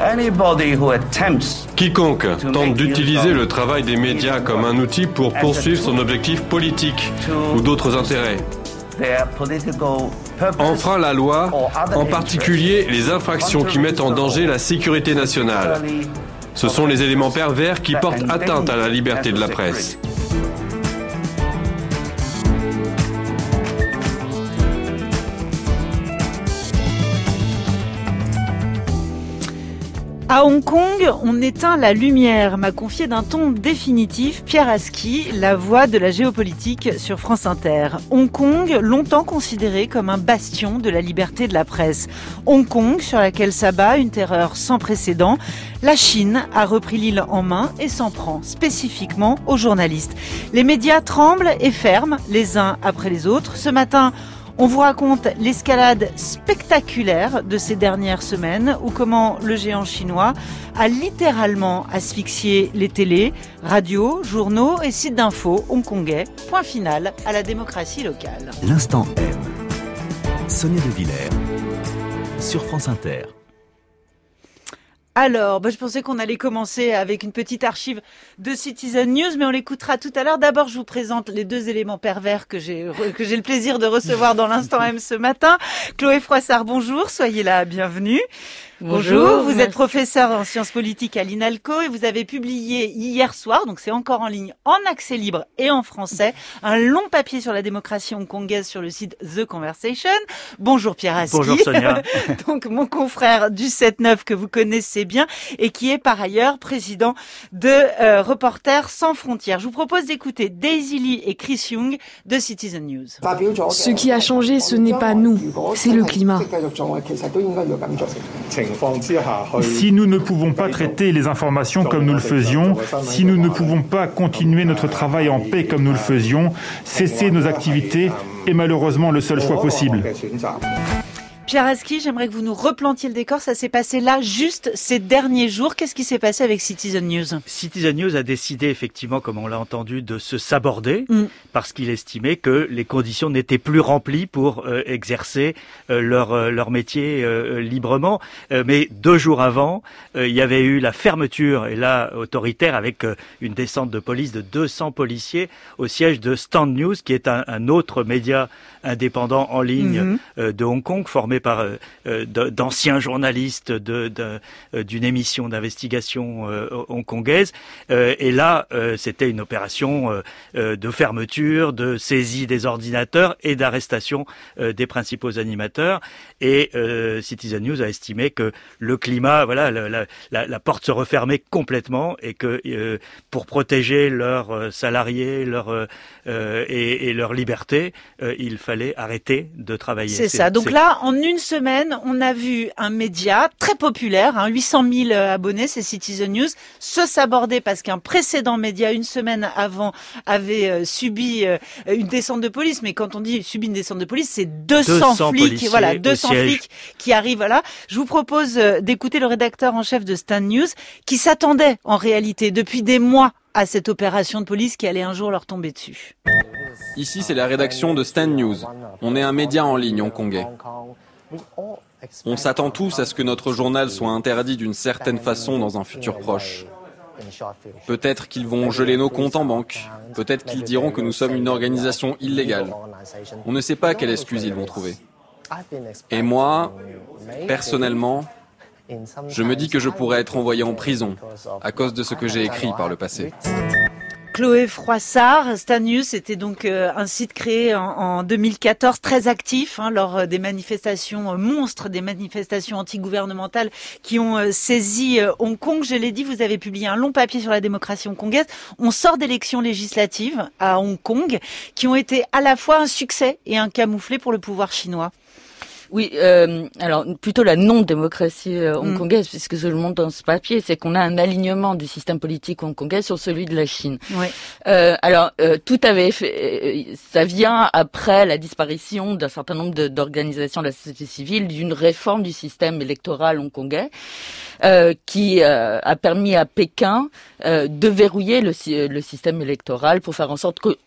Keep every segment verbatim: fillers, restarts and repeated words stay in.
Quiconque tente d'utiliser le travail des médias comme un outil pour poursuivre son objectif politique ou d'autres intérêts enfreint la loi, en particulier les infractions qui mettent en danger la sécurité nationale. Ce sont les éléments pervers qui portent atteinte à la liberté de la presse. À Hong Kong, on éteint la lumière, m'a confié d'un ton définitif Pierre Aski, la voix de la géopolitique sur France Inter. Hong Kong, longtemps considéré comme un bastion de la liberté de la presse. Hong Kong, sur laquelle s'abat une terreur sans précédent. La Chine a repris l'île en main et s'en prend spécifiquement aux journalistes. Les médias tremblent et ferment les uns après les autres. Ce matin, on vous raconte l'escalade spectaculaire de ces dernières semaines ou comment le géant chinois a littéralement asphyxié les télés, radios, journaux et sites d'infos hongkongais. Point final à la démocratie locale. L'instant M. Sonia De Villers sur France Inter. Alors, bah, je pensais qu'on allait commencer avec une petite archive de Citizen News, mais on l'écoutera tout à l'heure. D'abord, je vous présente les deux éléments pervers que j'ai que j'ai le plaisir de recevoir dans l'Instant M ce matin. Chloé Froissart, bonjour, soyez là, bienvenue. Bonjour, bonjour, vous êtes professeur en sciences politiques à l'INALCO et vous avez publié hier soir, donc c'est encore en ligne, en accès libre et en français, un long papier sur la démocratie hongkongaise sur le site The Conversation. Bonjour Pierre Aski. Bonjour Sonia. Donc mon confrère du sept neuf que vous connaissez bien et qui est par ailleurs président de euh, Reporters sans frontières. Je vous propose d'écouter Daisy Lee et Chris Young de Citizen News. Ce qui a changé, ce n'est pas nous, c'est le climat. Si nous ne pouvons pas traiter les informations comme nous le faisions, si nous ne pouvons pas continuer notre travail en paix comme nous le faisions, cesser nos activités est malheureusement le seul choix possible. Pierre Aski, j'aimerais que vous nous replantiez le décor. Ça s'est passé là, juste ces derniers jours. Qu'est-ce qui s'est passé avec Citizen News ? Citizen News a décidé effectivement, comme on l'a entendu, de se saborder mm. parce qu'il estimait que les conditions n'étaient plus remplies pour euh, exercer euh, leur euh, leur métier euh, librement. Euh, mais deux jours avant, euh, il y avait eu la fermeture, et là autoritaire, avec euh, une descente de police de deux cents policiers au siège de Stand News, qui est un, un autre média indépendant en ligne mm-hmm. euh, de Hong Kong, formé par euh, euh, d'anciens journalistes de, de, euh, d'une émission d'investigation euh, hongkongaise. Euh, et là, euh, c'était une opération euh, euh, de fermeture, de saisie des ordinateurs et d'arrestation euh, des principaux animateurs. Et euh, Citizen News a estimé que le climat, voilà, la, la, la, la porte se refermait complètement et que euh, pour protéger leurs salariés, leurs euh, et, et leur liberté, euh, il fallait arrêter de travailler. C'est, c'est ça. Donc c'est... là, en une semaine, on a vu un média très populaire, hein, huit cent mille abonnés, c'est Citizen News, se saborder parce qu'un précédent média, une semaine avant, avait euh, subi euh, une descente de police. Mais quand on dit subi une descente de police, c'est deux cents flics, voilà, deux cents flics qui arrivent. Voilà. Je vous propose euh, d'écouter le rédacteur en chef de Stand News, qui s'attendait en réalité depuis des mois à cette opération de police qui allait un jour leur tomber dessus. Ici, c'est la rédaction de Stand News. On est un média en ligne hongkongais. On s'attend tous à ce que notre journal soit interdit d'une certaine façon dans un futur proche. Peut-être qu'ils vont geler nos comptes en banque. Peut-être qu'ils diront que nous sommes une organisation illégale. On ne sait pas quelle excuse ils vont trouver. Et moi, personnellement, je me dis que je pourrais être envoyé en prison à cause de ce que j'ai écrit par le passé. Chloé Froissart, Stand News, c'était donc euh, un site créé en, en deux mille quatorze, très actif hein, lors euh, des manifestations euh, monstres, des manifestations antigouvernementales qui ont euh, saisi euh, Hong Kong. Je l'ai dit, vous avez publié un long papier sur la démocratie hongkongaise. On sort d'élections législatives à Hong Kong qui ont été à la fois un succès et un camouflet pour le pouvoir chinois. Oui, euh, alors plutôt la non-démocratie euh, hongkongaise, mm. puisque ce que je montre dans ce papier, c'est qu'on a un alignement du système politique hongkongais sur celui de la Chine. Oui. Euh, alors euh, tout avait fait, euh, ça vient après la disparition d'un certain nombre de, d'organisations de la société civile, d'une réforme du système électoral hongkongais. Euh, qui euh, a permis à Pékin euh, de verrouiller le, le système électoral pour faire en sorte que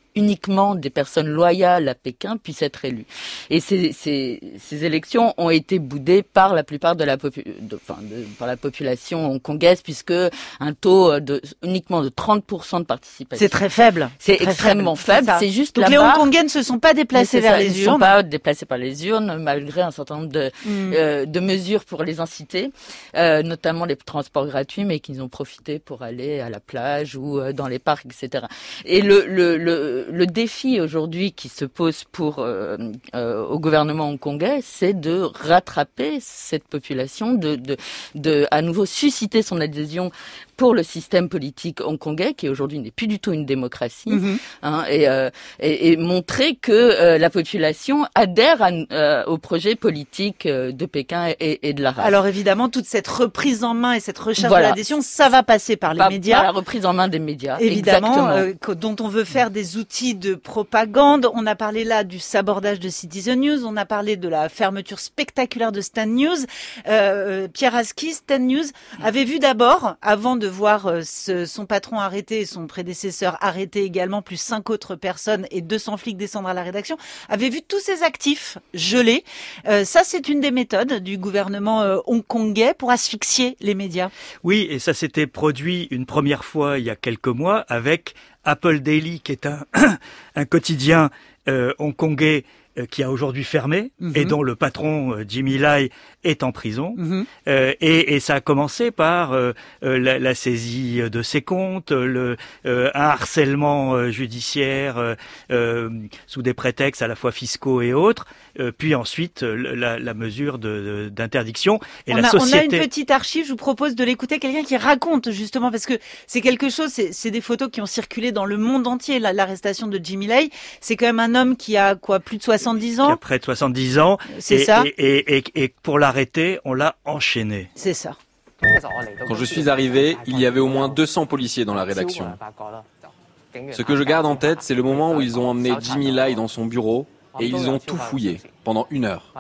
uniquement des personnes loyales à Pékin puissent être élues. Et ces, ces, ces élections ont été boudées par la plupart de la, popu- de, enfin, de, par la population hongkongaise, puisque un taux de uniquement de trente pour cent de participation. C'est très faible. C'est très extrêmement faible. faible. C'est, c'est juste Donc la les barre. Hongkongais ne se sont pas déplacés vers ça, les urnes. Ils ne urnes. sont pas déplacés par les urnes, malgré un certain nombre de, mm. euh, de mesures pour les inciter, euh, notamment les transports gratuits, mais qu'ils ont profité pour aller à la plage ou euh, dans les parcs, et cetera. Et le, le, le, le défi aujourd'hui qui se pose pour euh, euh, au gouvernement hongkongais, c'est de rattraper cette population, de, de, de à nouveau susciter son adhésion pour le système politique hongkongais, qui aujourd'hui n'est plus du tout une démocratie, mm-hmm. hein, et, euh, et, et montrer que euh, la population adhère à, euh, au projet politique euh, de Pékin et, et de la race. Alors évidemment, toute cette reprise en main et cette recherche voilà. de l'adhésion, ça va passer par les par, médias. Par la reprise en main des médias, évidemment, euh, exactement. dont on veut faire des outils de propagande. On a parlé là du sabordage de Citizen News, on a parlé de la fermeture spectaculaire de Stand News. Euh, Pierre Aski, Stand News avait vu d'abord, avant de voir euh, ce, son patron arrêté et son prédécesseur arrêté également, plus cinq autres personnes et deux cents flics descendre à la rédaction, avait vu tous ses actifs gelés. Euh, ça, c'est une des méthodes du gouvernement euh, hongkongais pour asphyxier les médias. Oui, et ça s'était produit une première fois il y a quelques mois avec Apple Daily, qui est un, un quotidien euh, hongkongais euh, qui a aujourd'hui fermé, mm-hmm. et dont le patron, euh, Jimmy Lai, est en prison. Mm-hmm. Euh, et, et ça a commencé par euh, euh, la, la saisie de ses comptes, le, euh, un harcèlement euh, judiciaire euh, euh, sous des prétextes à la fois fiscaux et autres, euh, puis ensuite euh, la, la mesure de, de, d'interdiction. Et on, la a, société... on a une petite archive, je vous propose de l'écouter, quelqu'un qui raconte justement, parce que c'est quelque chose, c'est, c'est des photos qui ont circulé dans le monde entier, la, l'arrestation de Jimmy Lai. C'est quand même un homme qui a quoi, plus de soixante-dix ans. Qui a près de soixante-dix ans. C'est et, ça. Et, et, et, et pour l'arrêter, on l'a enchaîné. C'est ça. Quand je suis arrivé, il y avait au moins deux cents policiers dans la rédaction. Ce que je garde en tête, c'est le moment où ils ont emmené Jimmy Lai dans son bureau et ils ont tout fouillé pendant une heure.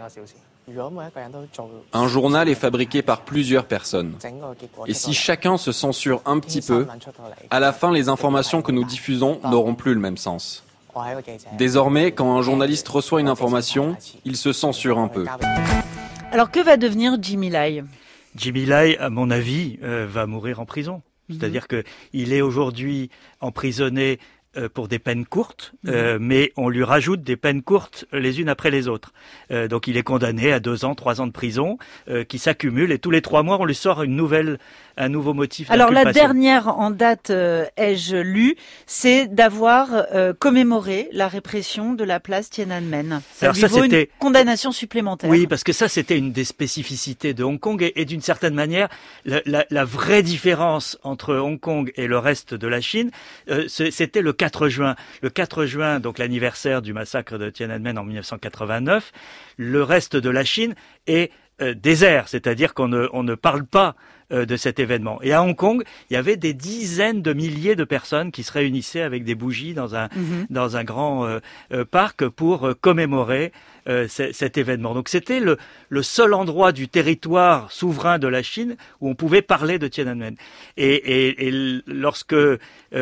Un journal est fabriqué par plusieurs personnes. Et si chacun se censure un petit peu, à la fin, les informations que nous diffusons n'auront plus le même sens. Désormais, quand un journaliste reçoit une information, il se censure un peu. Alors que va devenir Jimmy Lai ? Jimmy Lai, à mon avis, euh, va mourir en prison. Mm-hmm. C'est-à-dire que il est aujourd'hui emprisonné euh, pour des peines courtes, mm-hmm. euh, mais on lui rajoute des peines courtes les unes après les autres. Euh, donc il est condamné à deux ans, trois ans de prison, euh, qui s'accumulent, et tous les trois mois on lui sort une nouvelle, un nouveau motif d'inculpation. Alors la dernière en date, euh, ai-je lu, c'est d'avoir euh, commémoré la répression de la place Tiananmen. Ça Alors lui ça, vaut c'était... une condamnation supplémentaire. Oui, parce que ça c'était une des spécificités de Hong Kong, et, et d'une certaine manière, la, la, la vraie différence entre Hong Kong et le reste de la Chine, euh, c'était le quatre juin. Le quatre juin, donc l'anniversaire du massacre de Tiananmen en dix-neuf cent quatre-vingt-neuf, le reste de la Chine est euh, désert, c'est-à-dire qu'on ne, on ne parle pas euh, de cet événement. Et à Hong Kong, il y avait des dizaines de milliers de personnes qui se réunissaient avec des bougies dans un, mm-hmm. dans un grand euh, euh, parc pour euh, commémorer euh, c- cet événement. Donc c'était le, le seul endroit du territoire souverain de la Chine où on pouvait parler de Tiananmen. Et, et, et lorsque euh,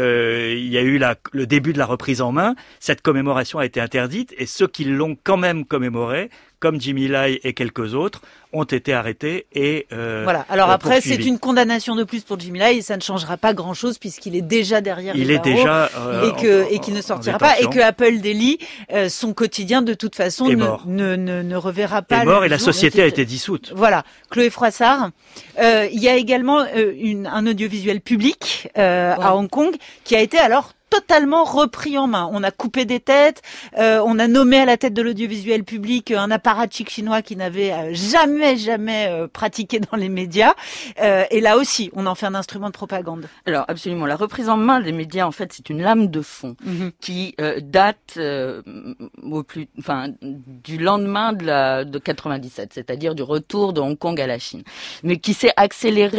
il y a eu la, le début de la reprise en main, cette commémoration a été interdite, et ceux qui l'ont quand même commémoré, comme Jimmy Lai et quelques autres, ont été arrêtés et euh, voilà. Alors euh, après, poursuivis. c'est une condamnation de plus pour Jimmy Lai, et ça ne changera pas grand-chose puisqu'il est déjà derrière il les est barreaux, déjà euh, et que en, et qu'il ne sortira en pas, et détention. que Apple Daily, euh, son quotidien de toute façon Est ne, mort. ne ne ne reverra pas. est mort le et la jour. société a été dissoute. Voilà, Chloé Froissart. Euh, il y a également euh, une, un audiovisuel public euh, ouais. à Hong Kong qui a été alors totalement repris en main. On a coupé des têtes, euh, on a nommé à la tête de l'audiovisuel public un apparatchik chinois qui n'avait euh, jamais, jamais euh, pratiqué dans les médias. Euh, et là aussi, on en fait un instrument de propagande. Alors absolument, la reprise en main des médias, en fait, c'est une lame de fond mm-hmm. qui euh, date euh, au plus, enfin, du lendemain de la de quatre-vingt-dix-sept, c'est-à-dire du retour de Hong Kong à la Chine, mais qui s'est accélérée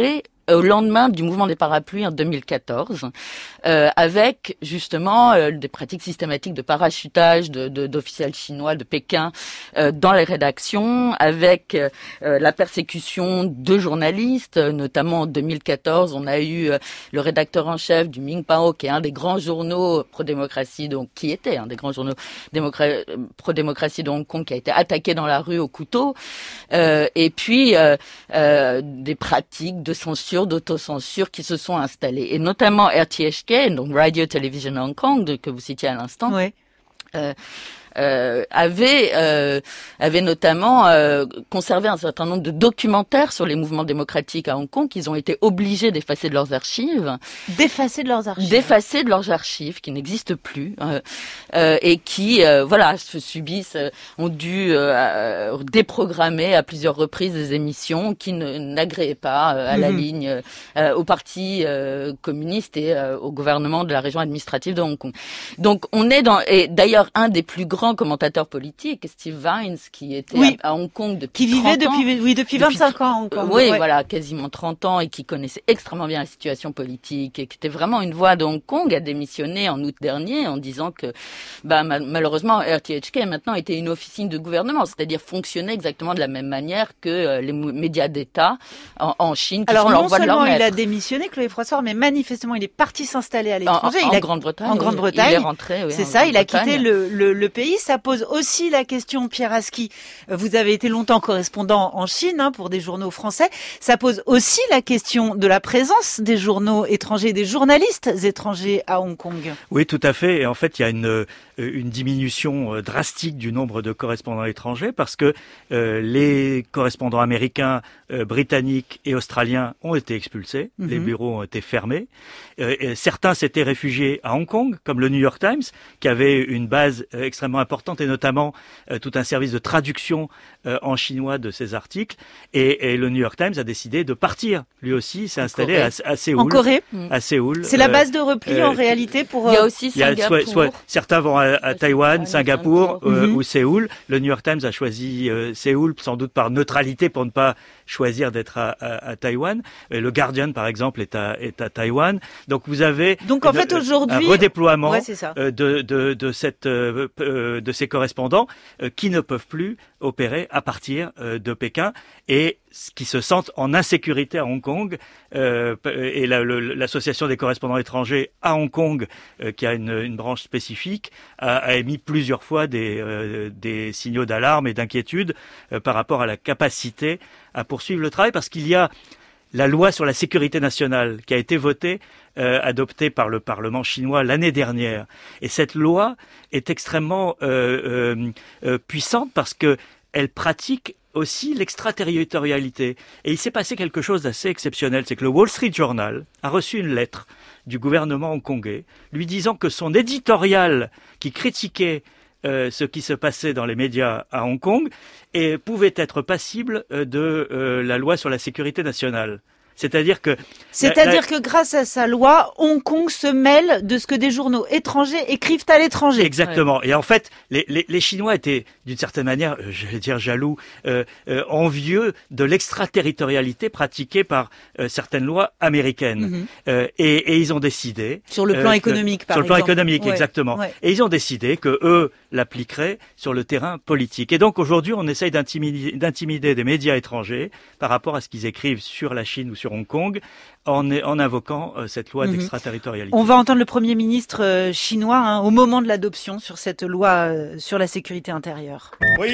au lendemain du mouvement des parapluies en deux mille quatorze, euh, avec justement euh, des pratiques systématiques de parachutage de, de, d'officiels chinois de Pékin euh, dans les rédactions, avec euh, la persécution de journalistes, notamment en deux mille quatorze, on a eu euh, le rédacteur en chef du Mingpao, qui est un des grands journaux pro-démocratie, donc qui était un des grands journaux démocra- pro-démocratie de Hong Kong, qui a été attaqué dans la rue au couteau, euh, et puis euh, euh, des pratiques de censure d'autocensure qui se sont installées. Et notamment R T H K, donc Radio Television Hong Kong, de, que vous citiez à l'instant, ouais. euh, Euh, avait euh, avait notamment euh, conservé un certain nombre de documentaires sur les mouvements démocratiques à Hong Kong qu'ils ont été obligés d'effacer de leurs archives. D'effacer de leurs archives. D'effacer de leurs archives qui n'existent plus euh, euh, et qui euh, voilà se subissent euh, ont dû euh, déprogrammer à plusieurs reprises des émissions qui ne n'agréaient pas euh, à la mm-hmm. ligne euh, au parti euh, communiste et euh, au gouvernement de la région administrative de Hong Kong. Donc on est dans et d'ailleurs un des plus grands commentateur politique, Steve Vines, qui était oui. à, à Hong Kong depuis qui vivait trente ans, depuis oui depuis vingt-cinq ans à Hong Kong. Oui, ouais. voilà, quasiment trente ans et qui connaissait extrêmement bien la situation politique et qui était vraiment une voix de Hong Kong, a démissionné en août dernier en disant que bah mal, malheureusement R T H K maintenant était une officine de gouvernement, c'est-à-dire fonctionnait exactement de la même manière que euh, les médias d'État en, en Chine qui Alors sont non leur voix de leur seulement maître. il a démissionné, Chloé Froissart, mais manifestement il est parti s'installer à l'étranger. En, en, il en a, Grande-Bretagne. En Grande-Bretagne. Il est rentré. Oui, C'est ça, il a quitté Bretagne. le, le, le pays. Ça pose aussi la question, Pierre Aski, vous avez été longtemps correspondant en Chine hein, pour des journaux français. Ça pose aussi la question de la présence des journaux étrangers, des journalistes étrangers à Hong Kong. Oui, tout à fait. Et en fait, il y a une, une diminution drastique du nombre de correspondants étrangers parce que euh, les correspondants américains, euh, britanniques et australiens ont été expulsés. Mm-hmm. Les bureaux ont été fermés. Euh, et certains s'étaient réfugiés à Hong Kong, comme le New York Times, qui avait une base euh, extrêmement importante et notamment euh, tout un service de traduction euh, en chinois de ces articles. Et, et le New York Times a décidé de partir, lui aussi, s'est installé à, à Séoul. En Corée. À Séoul. C'est euh, la base de repli euh, en réalité pour. Il y a aussi Singapour. Il y a soit, soit, certains vont à, à Taïwan, Singapour euh, mm-hmm. ou Séoul. Le New York Times a choisi euh, Séoul, sans doute par neutralité pour ne pas choisir d'être à, à, à Taïwan. Et le Guardian, par exemple, est à, est à Taïwan. Donc vous avez donc en fait aujourd'hui un redéploiement ouais, c'est ça. de, de, de, cette, euh, de ces correspondants euh, qui ne peuvent plus opérer à partir euh, de Pékin et qui se sentent en insécurité à Hong Kong. Euh, et la, le, l'association des correspondants étrangers à Hong Kong, euh, qui a une, une branche spécifique, a, a émis plusieurs fois des, euh, des signaux d'alarme et d'inquiétude euh, par rapport à la capacité à poursuivre le travail, parce qu'il y a la loi sur la sécurité nationale qui a été votée, euh, adoptée par le Parlement chinois l'année dernière. Et cette loi est extrêmement euh, euh, euh, puissante parce que elle pratique aussi l'extraterritorialité. Et il s'est passé quelque chose d'assez exceptionnel, c'est que le Wall Street Journal a reçu une lettre du gouvernement hongkongais lui disant que son éditorial qui critiquait Euh, ce qui se passait dans les médias à Hong Kong et pouvait être passible euh, de euh, la loi sur la sécurité nationale. C'est-à-dire que... C'est-à-dire la... que grâce à sa loi, Hong Kong se mêle de ce que des journaux étrangers écrivent à l'étranger. Exactement. Ouais. Et en fait, les, les, les Chinois étaient, d'une certaine manière, je vais dire jaloux, euh, euh, envieux de l'extraterritorialité pratiquée par euh, certaines lois américaines. Mm-hmm. Euh, et, et ils ont décidé... Sur le plan euh, économique, que, par Sur exemple. le plan économique, ouais. exactement. Ouais. Et ils ont décidé que eux l'appliqueraient sur le terrain politique. Et donc, aujourd'hui, on essaye d'intimider, d'intimider des médias étrangers par rapport à ce qu'ils écrivent sur la Chine ou sur Hong Kong, en, en invoquant euh, cette loi mmh. d'extraterritorialité. On va entendre le Premier ministre euh, chinois hein, au moment de l'adoption sur cette loi euh, sur la sécurité intérieure.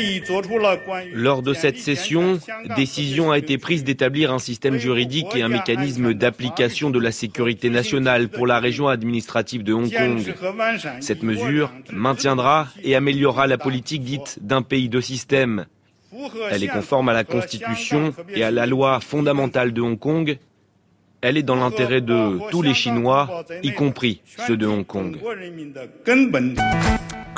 Lors de cette session, décision a été prise d'établir un système juridique et un mécanisme d'application de la sécurité nationale pour la région administrative de Hong Kong. Cette mesure maintiendra et améliorera la politique dite d'un pays de système. Elle est conforme à la Constitution et à la loi fondamentale de Hong Kong. Elle est dans l'intérêt de tous les Chinois, y compris ceux de Hong Kong.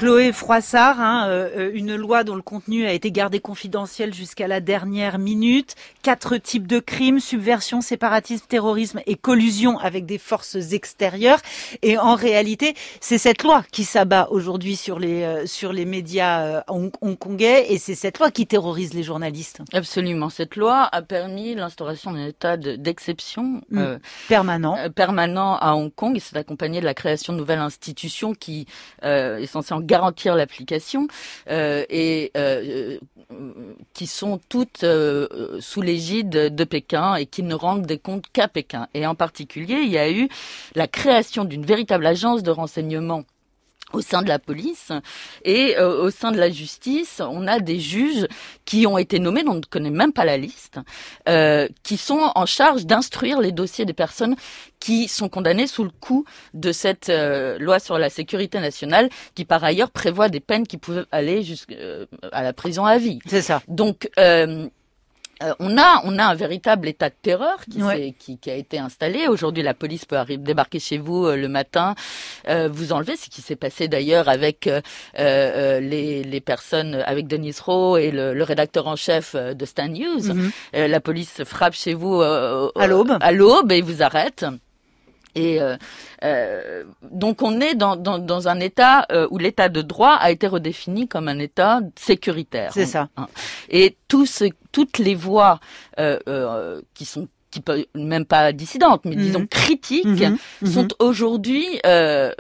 Chloé Froissart, hein, euh, une loi dont le contenu a été gardé confidentiel jusqu'à la dernière minute. Quatre types de crimes, subversion, séparatisme, terrorisme et collusion avec des forces extérieures. Et en réalité, c'est cette loi qui s'abat aujourd'hui sur les euh, sur les médias euh, hong- hongkongais, et c'est cette loi qui terrorise les journalistes. Absolument. Cette loi a permis l'instauration d'un état de, d'exception mmh. euh, permanent. Euh, permanent à Hong Kong, et c'est accompagné de la création de nouvelles institutions qui euh, est censée en garantir l'application euh, et euh, qui sont toutes euh, sous l'égide de Pékin et qui ne rendent des comptes qu'à Pékin. Et en particulier, il y a eu la création d'une véritable agence de renseignement au sein de la police et euh, au sein de la justice. On a des juges qui ont été nommés, dont on ne connaît même pas la liste, euh, qui sont en charge d'instruire les dossiers des personnes qui sont condamnées sous le coup de cette euh, loi sur la sécurité nationale, qui par ailleurs prévoit des peines qui peuvent aller jusqu'à euh, la prison à vie. C'est ça. Donc euh, Euh, on a, on a un véritable état de terreur qui, ouais. s'est, qui, qui a été installé. Aujourd'hui, la police peut arriver, débarquer chez vous euh, le matin, euh, vous enlever. C'est ce qui s'est passé d'ailleurs avec euh, euh, les, les personnes, avec Denise Rowe et le, le rédacteur en chef de Stan News. Mm-hmm. Euh, la police frappe chez vous euh, à l'aube, à l'aube et vous arrête. Et euh, euh, donc on est dans, dans, dans un état euh, où l'état de droit a été redéfini comme un état sécuritaire. C'est ça. Hein. Et tout ce, toutes les voix euh, euh, qui sont qui peuvent même pas dissidentes, mais mmh. disons critiques, mmh. sont mmh. aujourd'hui euh,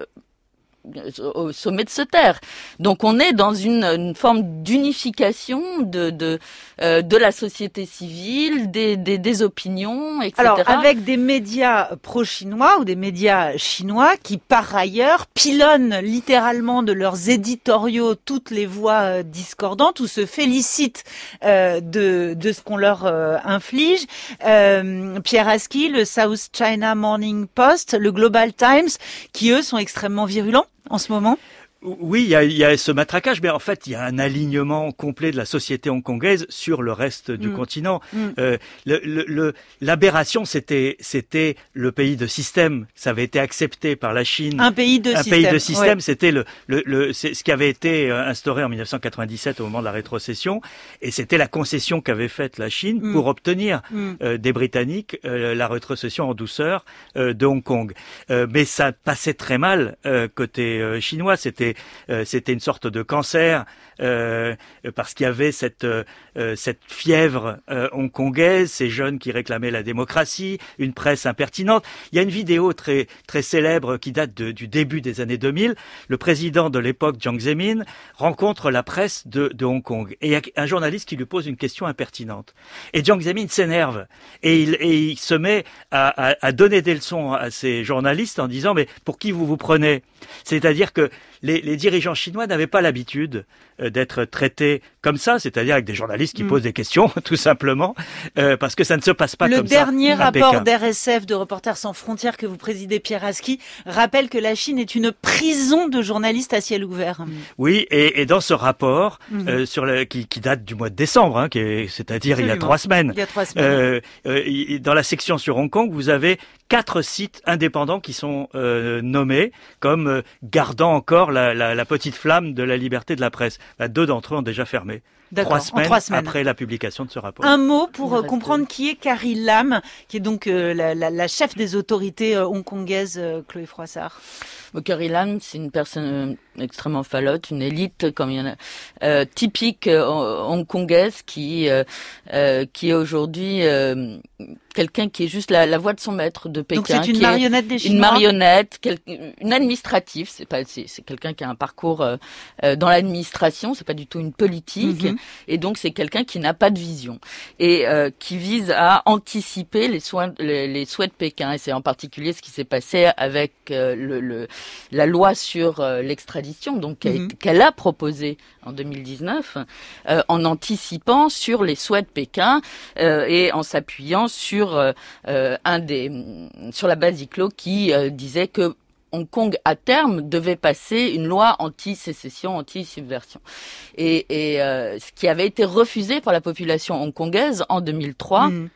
au sommet de se taire. Donc on est dans une, une forme d'unification de de euh, de la société civile, des des, des opinions, et cetera. Alors avec des médias pro-chinois ou des médias chinois qui par ailleurs pilonnent littéralement de leurs éditoriaux toutes les voix discordantes ou se félicitent euh, de de ce qu'on leur euh, inflige. Euh, Pierre Aski, le South China Morning Post, le Global Times, qui eux sont extrêmement virulents en ce moment. Oui, il y a, il y a ce matraquage, mais en fait, il y a un alignement complet de la société hongkongaise sur le reste du mmh. continent. Mmh. Euh, le, le, le, l'aberration, c'était, c'était le pays de système. Ça avait été accepté par la Chine. Un pays de un système. Un pays de système, ouais. c'était le, le, le, c'est ce qui avait été instauré en dix-neuf cent quatre-vingt-dix-sept au moment de la rétrocession, et c'était la concession qu'avait faite la Chine mmh. pour obtenir mmh. euh, des Britanniques euh, la rétrocession en douceur euh, de Hong Kong. Euh, mais ça passait très mal euh, côté euh, chinois. C'était Euh, c'était une sorte de cancer euh, parce qu'il y avait cette euh, cette fièvre euh, hongkongaise, ces jeunes qui réclamaient la démocratie, une presse impertinente. Il y a une vidéo très très célèbre qui date de, du début des années deux mille. Le président de l'époque, Jiang Zemin, rencontre la presse de, de Hong Kong et il y a un journaliste qui lui pose une question impertinente. Et Jiang Zemin s'énerve et il, et il se met à, à, à donner des leçons à ces journalistes en disant mais pour qui vous vous prenez ? C'est-à-dire que les, les dirigeants chinois n'avaient pas l'habitude euh, d'être traités comme ça, c'est-à-dire avec des journalistes qui mmh. posent des questions, tout simplement, euh, parce que ça ne se passe pas le comme ça. Le dernier rapport Pékin. d'R S F, de Reporters sans frontières, que vous présidez, Pierre Aski, rappelle que la Chine est une prison de journalistes à ciel ouvert. Oui, et, et dans ce rapport, mmh. euh, sur le, qui, qui date du mois de décembre, hein, qui est, c'est-à-dire Absolument. il y a trois semaines, il y a trois semaines. Euh, euh, dans la section sur Hong Kong, vous avez quatre sites indépendants qui sont euh, nommés comme euh, gardant encore la, la, la petite flamme de la liberté de la presse. Bah, deux d'entre eux ont déjà fermé. D'accord, trois semaines, en trois semaines après la publication de ce rapport. Un mot pour euh, comprendre qui est Carrie Lam, qui est donc euh, la, la, la chef des autorités euh, hongkongaises, euh, Chloé Froissart. Bon, Carrie Lam, c'est une personne euh, extrêmement falote, une élite comme il y en a, euh, typique euh, hongkongaise qui euh, euh, qui est aujourd'hui euh, quelqu'un qui est juste la, la voix de son maître de Pékin. Donc c'est une marionnette des Chinois. Une marionnette, quel, une administrative. C'est pas, c'est, c'est quelqu'un qui a un parcours euh, euh, dans l'administration. C'est pas du tout une politique. Mm-hmm. Et donc c'est quelqu'un qui n'a pas de vision et euh, qui vise à anticiper les, soins, les, les souhaits de Pékin. Et c'est en particulier ce qui s'est passé avec euh, le, le, la loi sur euh, l'extradition, donc mm-hmm. qu'elle a proposée en deux mille dix-neuf, euh, en anticipant sur les souhaits de Pékin euh, et en s'appuyant sur euh, euh, un des sur la base d'Iclo qui euh, disait que Hong Kong, à terme, devait passer une loi anti-sécession, anti-subversion. Et, et euh, ce qui avait été refusé par la population hongkongaise en deux mille trois, mmh.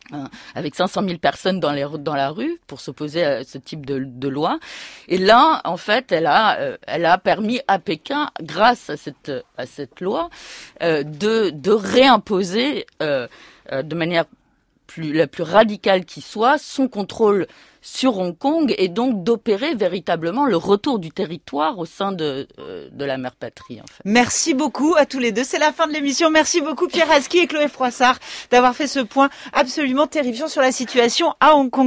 avec cinq cent mille personnes dans, les, dans la rue pour s'opposer à ce type de, de loi. Et là, en fait, elle a, euh, elle a permis à Pékin, grâce à cette, à cette loi, euh, de, de réimposer euh, euh, de manière plus, la plus radicale qui soit son contrôle sur Hong Kong et donc d'opérer véritablement le retour du territoire au sein de, euh, de la mère patrie. En fait. Merci beaucoup à tous les deux. C'est la fin de l'émission. Merci beaucoup Pierre Aski et Chloé Froissart d'avoir fait ce point absolument terrifiant sur la situation à Hong Kong.